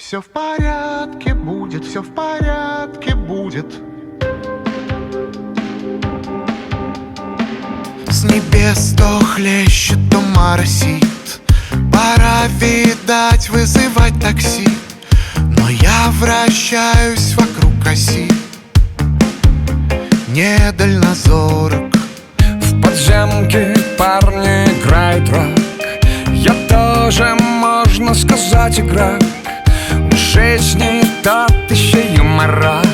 Все в порядке будет, все в порядке будет. С небес то хлещет, то моросит. Пора, видать, вызывать такси. Но я вращаюсь вокруг оси, недальнозорок. В подземке парни играют рок. Я тоже, можно сказать, игрок. В жизни тот еще юморок,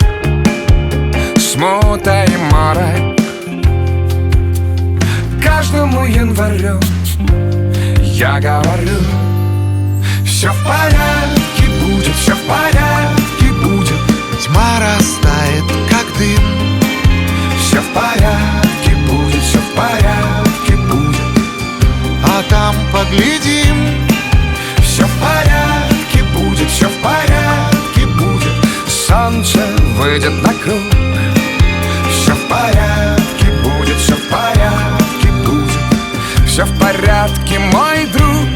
смута и морок. Каждому январю я говорю: все в порядке будет, все в порядке будет. Тьма растает, как дым. Все в порядке будет, все в порядке будет. А там поглядим. Все в порядке будет, все в порядке будет. Солнце выйдет на круг. Все в порядке будет, все в порядке будет. Все в порядке, мой друг.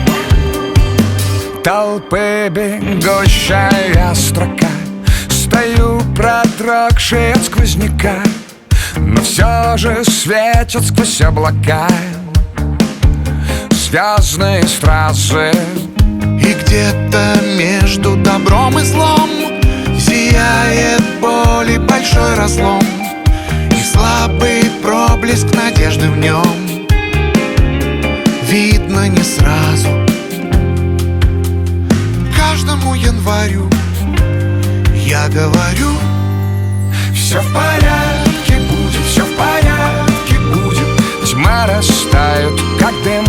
Толпы бегущая строка. Стою продрогший от сквозняка, но все же светят сквозь облака звездные стразы. И где-то между добром и злом зияет боль и большой разлом, и слабый проблеск надежды в нем видно не сразу. Каждому январю я говорю: все в порядке будет, все в порядке будет. Тьма растает, как дым.